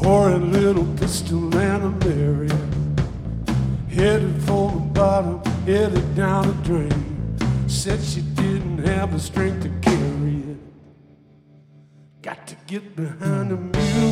Pour a little pistol and a Marion, headed for the bottom, headed down the drain. Said she didn't have the strength to carry it. Got to get behind the mule.